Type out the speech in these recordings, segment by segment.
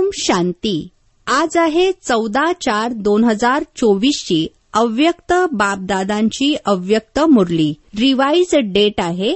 ओम शांती. आज आहे 14/4/2024 ची अव्यक्त बापदादांची अव्यक्त मुरली. रिवाइज डेट आहे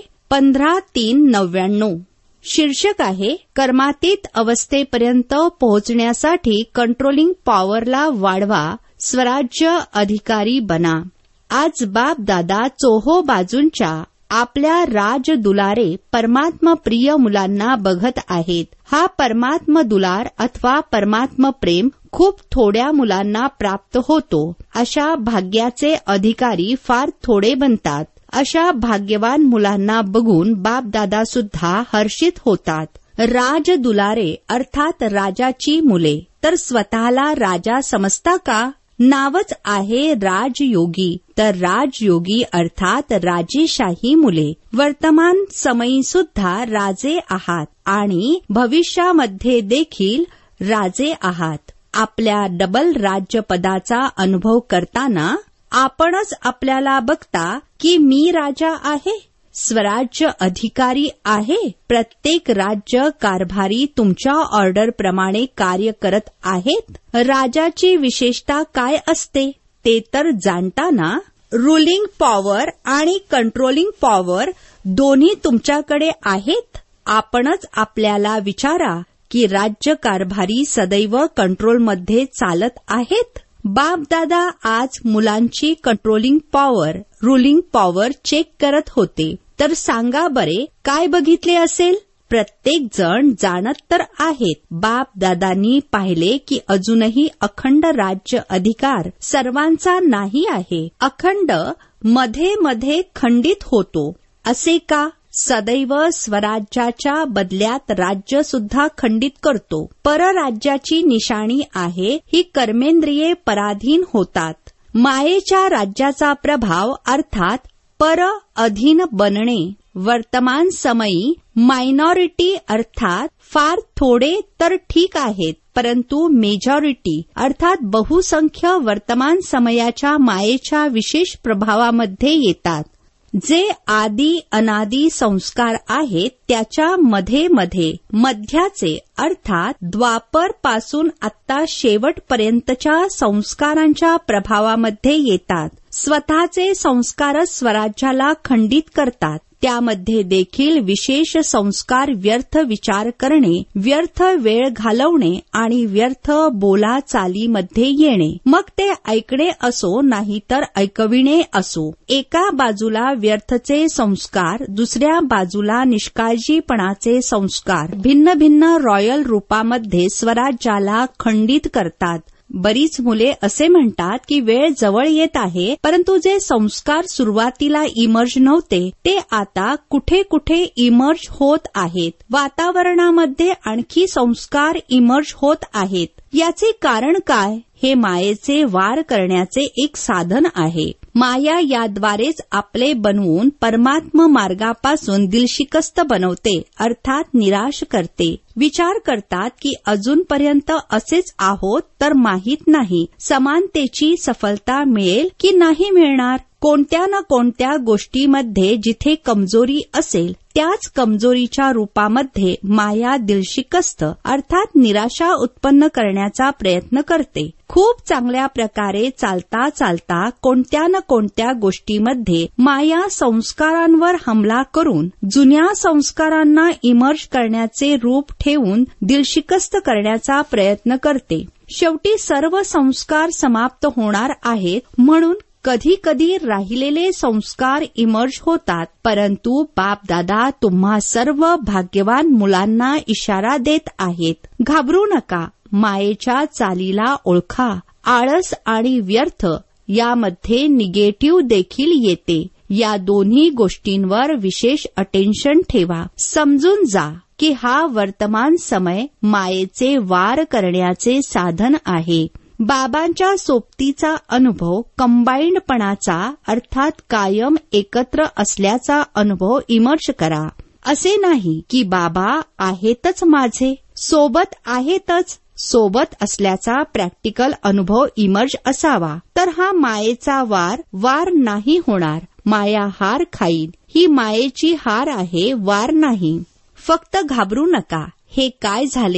15/3/99. शीर्षक आहे कर्मातीत अवस्थेपर्यंत पोहोचण्यासाठी कंट्रोलिंग पॉवरला वाढवा, स्वराज्य अधिकारी बना. आज बापदादा चोहो बाजूंच्या आपल्या राज दुलारे परमात्म प्रिय मुलांना बघत आहेत. हा परमात्म दुलार अथवा परमात्म प्रेम खूप थोड्या मुलांना प्राप्त होतो. अशा भाग्याचे अधिकारी फार थोडे बनतात. अशा भाग्यवान मुलांना बघून बापदादा सुद्धा हर्षित होतात. राज दुलारे अर्थात राजाची मुले, तर स्वतःला राजा समजता का? नावच आहे राजयोगी, तर राजयोगी अर्थात राजेशाही मुले. वर्तमान समयी सुद्धा राजे आहात आणि भविष्यामध्ये देखील राजे आहात. आपल्या डबल राज्यपदाचा अनुभव करताना आपणच आपल्याला बघता की मी राजा आहे, स्वराज्य अधिकारी आहे. प्रत्येक राज्य कारभारी तुमच्या ऑर्डरप्रमाणे कार्य करत आहेत. राजाची विशेषता काय असते ते तर जाणता ना? रुलिंग पॉवर आणि कंट्रोलिंग पॉवर दोन्ही तुमच्याकडे आहेत. आपणच आपल्याला विचारा की राज्य कारभारी सदैव कंट्रोलमध्ये चालत आहेत. बापदादा आज मुलांची controlling power, ruling power check करत होते. तर सांगा बरे काय बघितले असेल? प्रत्येक जण जाणत तर आहेत. बापदादांनी पाहिले की अजूनही अखंड राज्य अधिकार सर्वांचा नाही आहे. अखंड मध्ये मध्ये खंडित होतो. असे का? सदैव स्वराज्याच्या बदल्यात राज्य सुद्धा खंडित करतो. परराज्याची निशाणी आहे ही कर्मेंद्रिये पराधीन होतात. मायेच्या राज्याचा प्रभाव अर्थात पर अधीन बनणे. वर्तमान समयी मायनॉरिटी अर्थात फार थोडे तर ठीक आहेत, परंतु मेजॉरिटी अर्थात बहुसंख्य वर्तमान समयाच्या मायेच्या विशेष प्रभावामध्ये येतात. जे आदी अनादी संस्कार आहेत त्याच्या मध्ये मध्ये मध्याचे अर्थात द्वापर पासून आत्ता शेवटपर्यंतच्या संस्कारांच्या प्रभावामध्ये येतात. स्वतःचे संस्कारच स्वराज्याला खंडित करतात. त्यामध्ये देखील विशेष संस्कार व्यर्थ विचार करणे, व्यर्थ वेळ घालवणे आणि व्यर्थ बोला चालीमध्ये येणे. मग ते ऐकणे असो नाहीतर ऐकविणे असो. एका बाजूला व्यर्थचे संस्कार, दुसऱ्या बाजूला निष्काळजीपणाचे संस्कार भिन्न भिन्न रॉयल रूपामध्ये स्वराज्याला खंडित करतात. बरीच मुले असे म्हणतात की वेळ जवळ येत आहे, परंतु जे संस्कार सुरुवातीला इमर्ज नव्हते ते आता कुठे कुठे इमर्ज होत आहेत. वातावरणामध्ये आणखी संस्कार इमर्ज होत आहेत. याचे कारण काय? हे मायेचे वार करण्याचे एक साधन आहे. माया याद्वारेच आपले बनवून परमात्म मार्गापासून दिलशिकस्त बनवते अर्थात निराश करते. विचार करतात की अजूनपर्यंत असेच आहोत तर माहीत नाही समानतेची सफलता मिळेल की नाही मिळणार. कोणत्या न कोणत्या गोष्टीमध्ये जिथे कमजोरी असेल त्याच कमजोरीच्या रूपामध्ये माया दिलशिकस्त अर्थात निराशा उत्पन्न करण्याचा प्रयत्न करते. खूप चांगल्या प्रकारे चालता चालता कोणत्या न कोणत्या गोष्टीमध्ये माया संस्कारांवर हमला करून जुन्या संस्कारांना इमर्ज करण्याचे रूप ठेवून दिलशिकस्त करण्याचा प्रयत्न करते. शेवटी सर्व संस्कार समाप्त होणार आहेत म्हणून कधी कधी राहिलेले संस्कार इमर्ज होतात. परंतु बापदादा तुम्हा सर्व भाग्यवान मुलांना इशारा देत आहेत. घाबरू नका. मायेच्या चालीला ओळखा. आळस आणि व्यर्थ यामध्ये निगेटिव्ह देखील येते. या दोन्ही गोष्टींवर विशेष अटेन्शन ठेवा. समजून जा की हा वर्तमान समय मायेचे वार करण्याचे साधन आहे. बाबांच्या सोबतीचा अनुभव कंबाईंडपणाचा अर्थात कायम एकत्र असल्याचा अनुभव इमर्ज करा. असे नाही की बाबा आहेतच माझे, सोबत आहेतच. सोबत असल्याचा प्रॅक्टिकल अनुभव इमर्ज असावा. तर हा मायेचा वार नाही होणार. माया हार खाईल. ही मायेची हार आहे, वार नाही. फक्त घाबरू नका. हे काय झाले?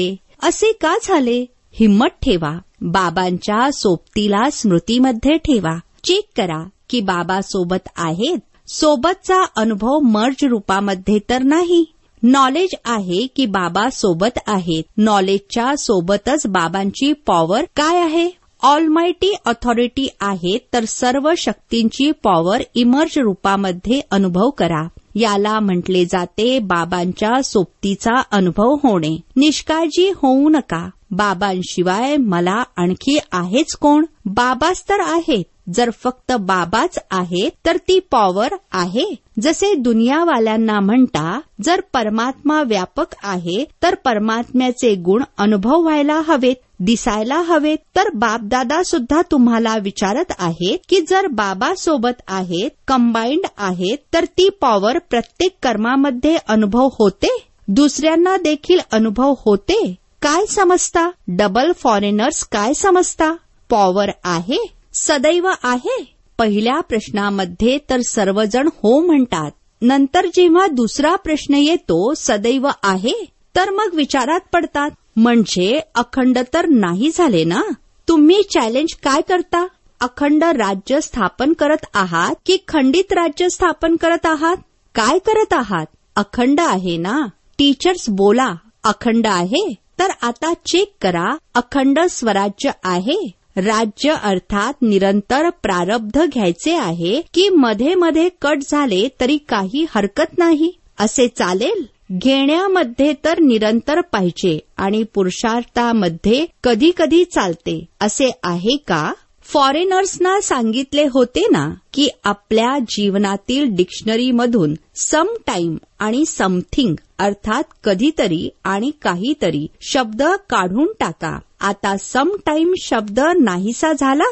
असे का झाले? हिम्मत ठेवा. बाबांच्या सोबतीला स्मृतीमध्ये ठेवा. चेक करा की बाबा सोबत आहेत. सोबतचा अनुभव मर्ज रूपामध्ये तर नाही. नॉलेज आहे की बाबा सोबत आहेत. नॉलेजच्या सोबतच बाबांची पॉवर काय आहे? ऑलमायटी ऑथॉरिटी आहे. तर सर्व शक्तींची पॉवर इमर्ज रूपामध्ये अनुभव करा. याला म्हटले जाते बाबांच्या सोबतीचा अनुभव होणे. निष्काळजी होऊ नका. बाबांशिवाय मला आणखी आहेच कोण? बाबाच तर आहेत. जर फक्त बाबाच आहे तर ती पॉवर आहे. जसे दुनियावाल्यांना म्हणता, जर परमात्मा व्यापक आहे तर परमात्म्याचे गुण अनुभव व्हायला हवेत, दिसायला हवेत. तर बापदादा सुद्धा तुम्हाला विचारत आहेत की जर बाबा सोबत आहेत, कंबाईंड आहेत, तर ती पॉवर प्रत्येक कर्मामध्ये अनुभव होते, दुसऱ्यांना देखील अनुभव होते. काय समजता? डबल फॉरेनर्स काय समजता? पॉवर आहे, सदैव आहे. पहिल्या प्रश्नामध्ये तर सर्वजण हो म्हणतात. नंतर जेव्हा दुसरा प्रश्न येतो सदैव आहे, तर मग विचारात पडतात, म्हणजे अखंड तर नाही झाले ना? तुम्ही चॅलेंज काय करता? अखंड राज्य स्थापन करत आहात की खंडित राज्य स्थापन करत आहात? काय करत आहात? अखंड आहे ना? टीचर्स बोला अखंड आहे. तर आता चेक करा, अखंड स्वराज्य आहे. राज्य अर्थात निरंतर प्रारब्ध घ्यायचे आहे की मध्ये मध्ये कट झाले तरी काही हरकत नाही, असे चालेल? घेण्यामध्ये तर निरंतर पाहिजे आणि पुरुषार्थामध्ये कधी कधी चालते, असे आहे का? फॉरेनर्सना सांगितले होते ना की आपल्या जीवनातील डिक्शनरीमधून सम टाइम आणि समथिंग अर्थात कधीतरी आणि काहीतरी शब्द काढून टाका. आता सम टाइम शब्द नाहीसा झाला.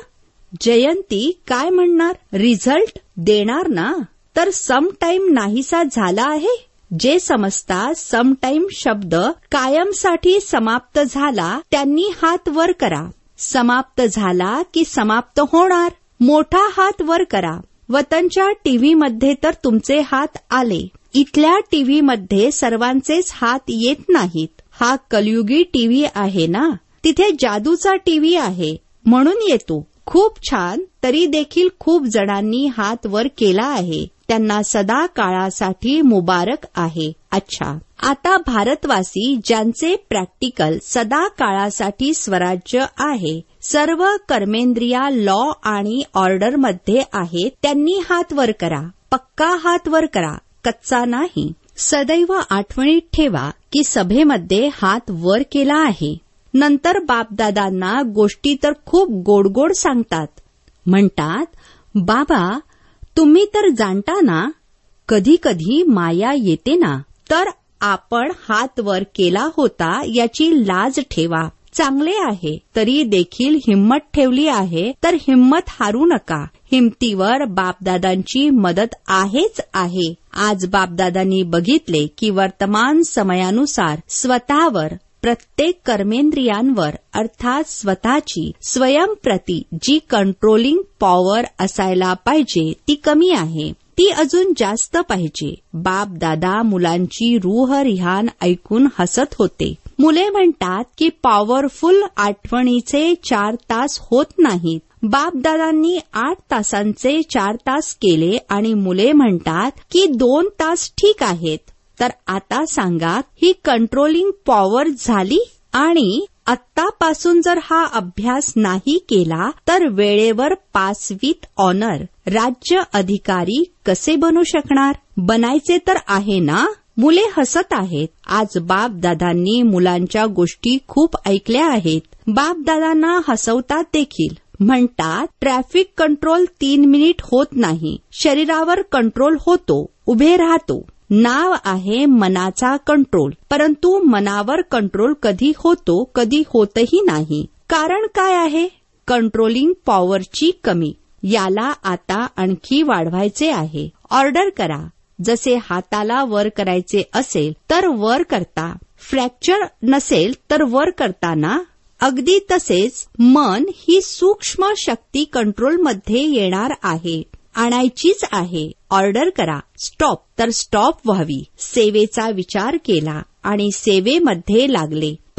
जयंती काय म्हणणार? रिझल्ट देणार ना? तर सम टाइम नाहीसा झाला आहे. जे समजता सम टाइम शब्द कायमसाठी समाप्त झाला त्यांनी हात वर करा. समाप्त झाला की समाप्त होणार? मोठा हात वर करा. वतनच्या टीव्हीमध्ये तर तुमचे हात आले. इथल्या टीव्हीमध्ये सर्वांचेच हात येत नाहीत. हा कलयुगी टीव्ही आहे ना, तिथे जादूचा टीव्ही आहे म्हणून येतो. खूप छान. तरी देखील खूप जणांनी हात वर केला आहे. त्यांना सदा काळासाठी मुबारक आहे. अच्छा, आता भारतवासी ज्यांचे प्रॅक्टिकल सदा काळासाठी स्वराज्य आहे, सर्व कर्मेंद्रिया लॉ आणि ऑर्डर मध्ये आहेत, त्यांनी हात वर करा. पक्का हात वर करा, कच्चा नाही. सदैव आठवणीत ठेवा की सभेमध्ये हात वर केला आहे. नंतर बापदादांना गोष्टी तर खूप गोड गोड सांगतात. म्हणतात, बाबा तुम्ही तर जाणता ना, कधी कधी माया येते ना, तर आपण हात वर केला होता याची लाज ठेवा. चांगले आहे. तरी देखील हिम्मत ठेवली आहे तर हिम्मत हारू नका. हिमतीवर बापदादांची मदत आहेच आहे. आज बापदादांनी बघितले की वर्तमान समयानुसार स्वतःवर, प्रत्येक कर्मेंद्रियांवर अर्थात स्वतःची स्वयंप्रती जी कंट्रोलिंग पॉवर असायला पाहिजे ती कमी आहे. ती अजून जास्त पाहिजे. बाप दादा मुलांची रूहरिहान ऐकून हसत होते. मुले म्हणतात की पॉवरफुल आठवणीचे 4 तास होत नाहीत. बापदादांनी 8 तासांचे 4 तास केले आणि मुले म्हणतात की 2 तास ठीक आहेत. तर आता सांगा, ही कंट्रोलिंग पॉवर झाली? आणि आत्तापासून जर हा अभ्यास नाही केला तर वेळेवर पास विथ ऑनर राज्य अधिकारी कसे बनू शकणार? बनायचे तर आहे ना? मुले हसत आहेत. आज बापदादांनी मुलांच्या गोष्टी खूप ऐकल्या आहेत. बापदादांना हसवतात देखील. म्हणतात, ट्रॅफिक कंट्रोल 3 मिनिट होत नाही, शरीरावर कंट्रोल होतो, उभे राहतो. नाव आहे मनाचा कंट्रोल, परंतु मनावर कंट्रोल कधी होतो, कधी होतही नाही. कारण काय आहे? कंट्रोलिंग पॉवरची कमी. याला आता आणखी वाढवायचे आहे. ऑर्डर करा. जसे हाताला वर करायचे असेल तर वर करता, फ्रॅक्चर नसेल तर वर करताना. अगदी तसेच मन ही सूक्ष्म शक्ती कंट्रोलमध्ये येणार आहे, आणायचीच आहे. ऑर्डर करा. स्टॉप तर स्टॉप व्हावी. सेवेचा विचार केला आणि सेवेमध्ये लागले.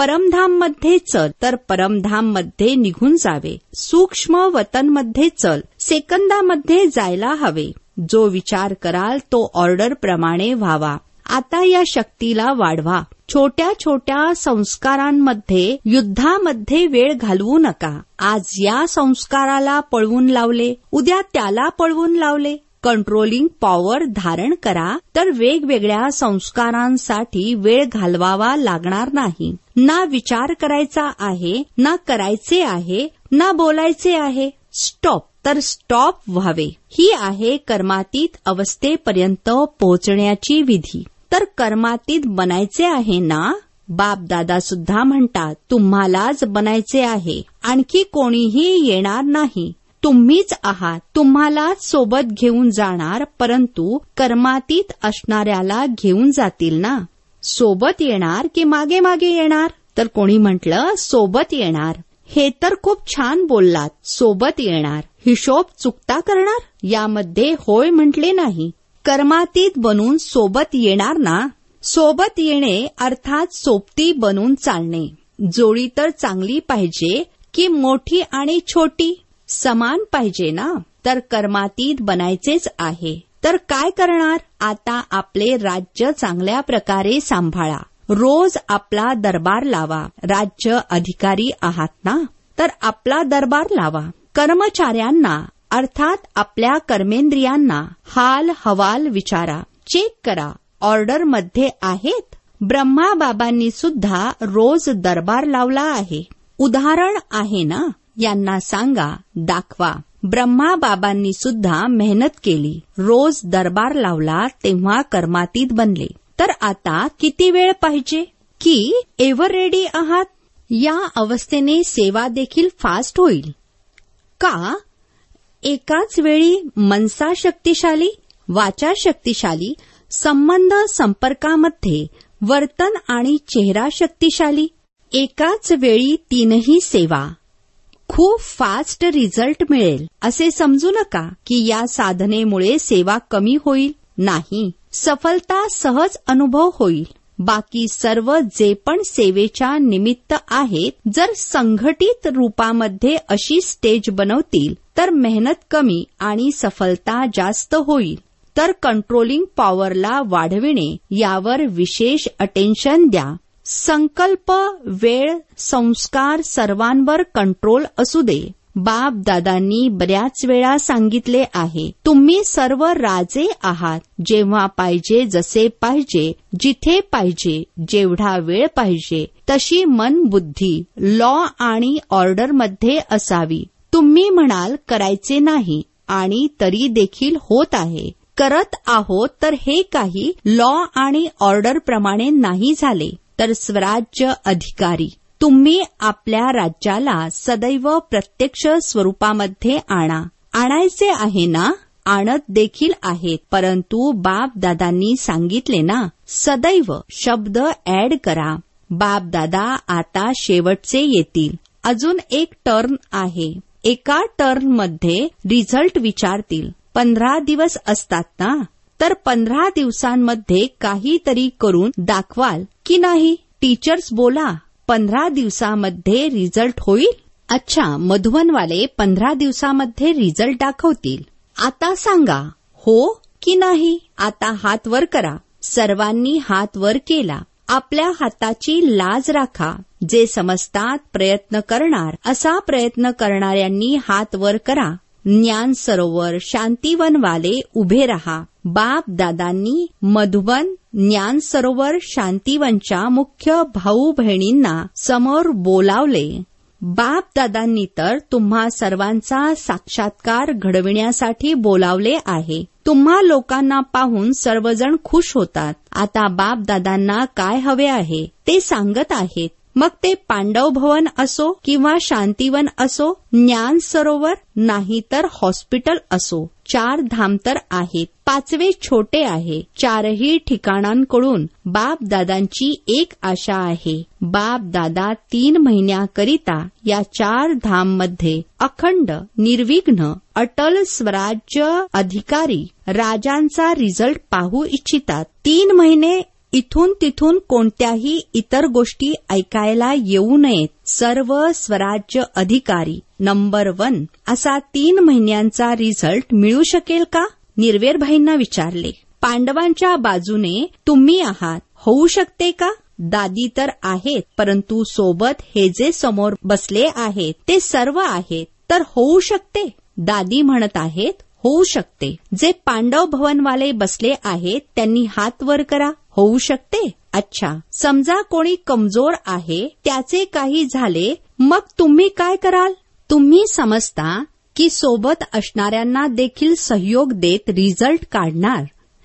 परमधाममध्ये चल तर परमधाममध्ये निघून जावे. सूक्ष्म वतनमध्ये चल, सेकंदामध्ये जायला हवे. जो विचार कराल तो ऑर्डर प्रमाणे व्हावा. आता या शक्तीला वाढवा. छोट्या छोट्या संस्कारांमध्ये युद्धामध्ये वेळ घालवू नका. आज या संस्काराला पळवून लावले, उद्या त्याला पळवून लावले. कंट्रोलिंग पॉवर धारण करा तर वेगवेगळ्या संस्कारांसाठी वेळ घालवावा लागणार नाही. ना विचार करायचा आहे, ना करायचे आहे, ना बोलायचे आहे. स्टॉप तर स्टॉप व्हावे. ही आहे कर्मातीत अवस्थेपर्यंत पोहोचण्याची विधी. तर कर्मातीत बनायचे आहे ना? बाप दादा सुद्धा म्हणतात तुम्हालाच बनायचे आहे, आणखी कोणीही येणार नाही. तुम्हीच आहात. तुम्हालाच सोबत घेऊन जाणार, परंतु कर्मातीत असणाऱ्याला घेऊन जातील ना. सोबत येणार की मागे मागे येणार? तर कोणी म्हटलं सोबत येणार. हे तर खूप छान बोललात. सोबत येणार. हिशोब चुकता करणार? यामध्ये होय म्हटले नाही. कर्मातीत बनून सोबत येणार ना. सोबत येणे अर्थात सोबती बनून चालणे. जोडी तर चांगली पाहिजे की मोठी आणि छोटी? समान पाहिजे ना. तर कर्मातीत बनायचेच आहे. तर काय करणार? आता आपले राज्य चांगल्या प्रकारे सांभाळा. रोज आपला दरबार लावा. राज्य अधिकारी आहात ना, तर आपला दरबार लावा. कर्मचाऱ्यांना अर्थात आपल्या कर्मेंद्रियांना हाल हवाल विचारा. चेक करा ऑर्डरमध्ये आहेत. ब्रह्मा बाबांनी सुद्धा रोज दरबार लावला आहे. उदाहरण आहे ना. यांना सांगा, दाखवा. ब्रह्मा बाबांनी सुद्धा मेहनत केली, रोज दरबार लावला, तेव्हा कर्मातीत बनले. तर आता किती वेळ पाहिजे? की एव्हर रेडी आहात? या अवस्थेने सेवा देखील फास्ट होईल का? एकाच वेळी मनसा शक्तिशाली, वाचा शक्तिशाली, संबंध संपर्कामध्ये वर्तन आणि चेहरा शक्तिशाली. एकाच वेळी तीनही सेवा. खूप फास्ट रिझल्ट मिळेल असे समजू नका की या साधनेमुळे सेवा कमी होईल. नाही, सफलता सहज अनुभव होईल. बाकी सर्व जे पण सेवेच्या निमित्त आहेत, जर संघटित रूपामध्ये अशी स्टेज बनवतील तर मेहनत कमी आणि सफलता जास्त होईल. तर कंट्रोलिंग पॉवरला वाढविणे यावर विशेष अटेन्शन द्या. संकल्प, वेळ, संस्कार सर्वांवर कंट्रोल असू दे. बाप दादांनी बऱ्याच वेळा सांगितले आहे, तुम्ही सर्व राजे आहात. जेव्हा पाहिजे, जसे पाहिजे, जिथे पाहिजे, जेवढा वेळ पाहिजे, तशी मन बुद्धी लॉ आणि ऑर्डरमध्ये असावी. तुम्ही म्हणाल करायचे नाही आणि तरी देखील होत आहे. करत आहोत तर हे काही लॉ आणि ऑर्डर प्रमाणे नाही झाले. तर स्वराज्य अधिकारी तुम्ही आपल्या राज्याला सदैव प्रत्यक्ष स्वरूपामध्ये आणा. आणायचे आहे ना? आणत देखील आहेत. परंतु बाप दादांनी सांगितले ना, सदैव शब्द ऍड करा. बाप दादा आता शेवटचे येतील. अजून एक टर्न आहे. एका टर्नमध्ये रिझल्ट विचारतील. 15 दिवस असतात ना, तर 15 दिवसांमध्ये काहीतरी करून दाखवाल की नाही? टीचर्स बोला, 15 दिवसामध्ये रिझल्ट होईल. अच्छा, मधुबनवाले 15 दिवसामध्ये रिझल्ट दाखवतील. आता सांगा हो की नाही? आता हात वर करा. सर्वांनी हात वर केला. आपल्या हाताची लाज राखा. जे समजतात प्रयत्न करणार, असा प्रयत्न करणाऱ्यांनी हात वर करा. ज्ञान सरोवर शांतीवनवाले उभे रहा. बाप दादांनी मधुबन, ज्ञान सरोवर, शांतीवनच्या मुख्य भाऊ बहिणींना समोर बोलावले. बाप दादांनी तर तुम्हा सर्वांचा साक्षात्कार घडविण्यासाठी बोलावले आहे. तुम्हा लोकांना पाहून सर्वजण खुश होतात. आता बाप दादांना काय हवे आहे ते सांगत आहेत. मग ते पांडव भवन असो किंवा शांतीवन असो, ज्ञान सरोवर नाही तर हॉस्पिटल असो, 4 धाम तर आहेत. 5वे छोटे आहे. 4ही ठिकाणांकडून बाप दादांची एक आशा आहे. बाप दादा 3 महिन्याकरिता या 4 धाम मध्ये अखंड, निर्विघ्न, अटल स्वराज्य अधिकारी राजांचा रिझल्ट पाहू इच्छितात. 3 महिने इथून तिथून कोणत्याही इतर गोष्टी ऐकायला येऊ नयेत. सर्व स्वराज्य अधिकारी नंबर 1 असा 3 महिन्यांचा रिझल्ट मिळू शकेल का? निर्वेरभाईंना विचारले. पांडवांच्या बाजूने तुम्ही आहात, होऊ शकते का? दादी तर आहेत, परंतु सोबत हे जे समोर बसले आहेत ते सर्व आहेत, तर होऊ शकते? दादी म्हणत आहेत, होऊ शकते. जे पांडव भवनवाले बसले आहेत त्यांनी हात वर करा. होऊ शकते? अच्छा. समजा कोणी कमजोर आहे, त्याचे काही झाले, मग तुम्ही काय कराल? तुम्ही समजता की सोबत असणाऱ्यांना देखील सहयोग देत रिझल्ट काढणार.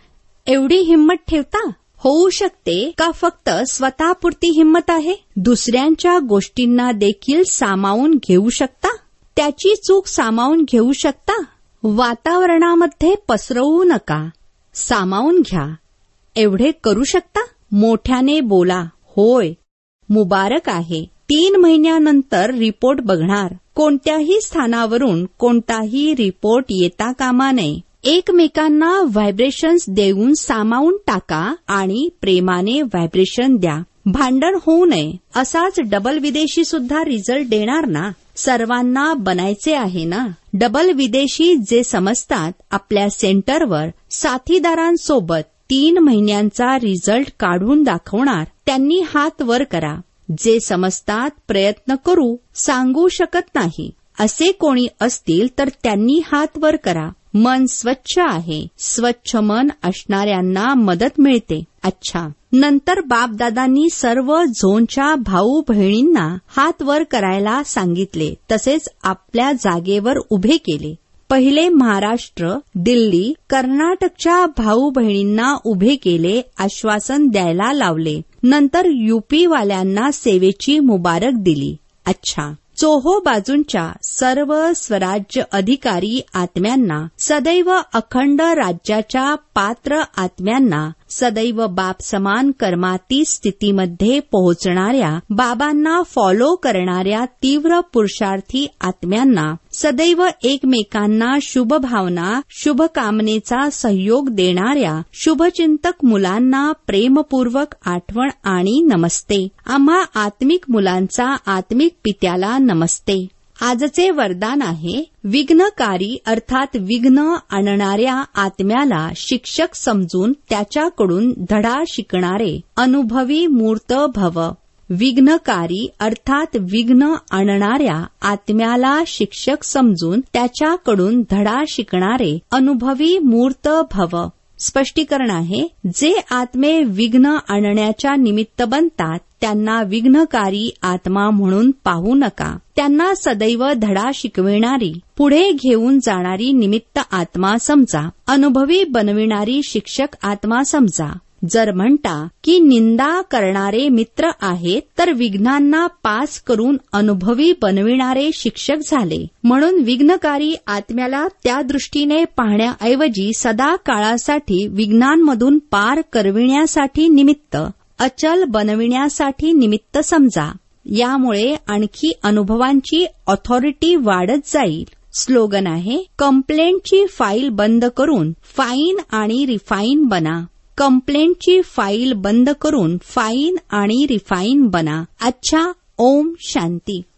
एवढी हिंमत ठेवता? होऊ शकते का फक्त स्वतःपुरती हिंमत आहे? दुसऱ्यांच्या गोष्टींना देखील सामावून घेऊ शकता? त्याची चूक सामावून घेऊ शकता? वातावरणामध्ये पसरवू नका, सामावून घ्या. एवढे करू शकता? मोठ्याने बोला. होय, मुबारक आहे. 3 महिन्यानंतर रिपोर्ट बघणार. कोणत्याही स्थानावरून कोणताही रिपोर्ट येता कामा नये. एकमेकांना व्हायब्रेशन्स देऊन सामावून टाका आणि प्रेमाने व्हायब्रेशन द्या. भांडण होऊ नये. असाच डबल विदेशी सुद्धा रिझल्ट देणार ना? सर्वांना बनायचे आहे ना? डबल विदेशी जे समजतात आपल्या सेंटरवर साथीदारांसोबत 3 महिन्यांचा रिझल्ट काढून दाखवणार, त्यांनी हात वर करा. जे समजतात प्रयत्न करू, सांगू शकत नाही असे कोणी असतील तर त्यांनी हात वर करा. मन स्वच्छ आहे. स्वच्छ मन असणाऱ्यांना मदत मिळते. अच्छा. नंतर बापदादांनी सर्व झोनच्या भाऊ बहिणींना हात वर करायला सांगितले, तसेच आपल्या जागेवर उभे केले. पहिले महाराष्ट्र, दिल्ली, कर्नाटकच्या भाऊ बहिणींना उभे केले, आश्वासन द्यायला लावले. नंतर यूपीवाल्यांना सेवेची मुबारक दिली. अच्छा. चोहो बाजूंच्या सर्व स्वराज्य अधिकारी आत्म्यांना, सदैव अखंड राज्याच्या पात्र आत्म्यांना, सदैव बाप समान कर्मातीत स्थितीमध्ये पोहोचणाऱ्या, बाबांना फॉलो करणाऱ्या तीव्र पुरुषार्थी आत्म्यांना, सदैव एकमेकांना शुभ भावना, शुभकामनेचा सहयोग देणाऱ्या शुभचिंतक मुलांना प्रेमपूर्वक आठवण आणि नमस्ते. आम्हा आत्मिक मुलांचा आत्मिक पित्याला नमस्ते. आजचे वरदान आहे, विघ्नकारी अर्थात विघ्न आणणाऱ्या आत्म्याला शिक्षक समजून त्याच्याकडून धडा शिकणारे अनुभवी मूर्त भव. विघ्नकारी अर्थात विघ्न आणणाऱ्या आत्म्याला शिक्षक समजून त्याच्याकडून धडा शिकणारे अनुभवी मूर्त भव. स्पष्टीकरण आहे, जे आत्मे विघ्न आणण्याच्या निमित्त बनतात त्यांना विघ्नकारी आत्मा म्हणून पाहू नका. त्यांना सदैव धडा शिकविणारी, पुढे घेऊन जाणारी निमित्त आत्मा समजा. अनुभवी बनविणारी शिक्षक आत्मा समजा. जर म्हणता की निंदा करणारे मित्र आहेत, तर विघ्नांना पास करून अनुभवी बनविणारे शिक्षक झाले. म्हणून विघ्नकारी आत्म्याला त्या दृष्टीने पाहण्याऐवजी सदा काळासाठी विघ्नांमधून पार करविण्यासाठी निमित्त, अचल बनविण्यासाठी निमित्त समजा. यामुळे आणखी अनुभवांची ऑथॉरिटी वाढत जाईल. स्लोगन आहे, कंप्लेंटची फाईल बंद करून फाईन आणि रिफाईन बना. कंप्लेंटची फाईल बंद करून फाईन आणि रिफाईन बना. अच्छा. ओम शांती.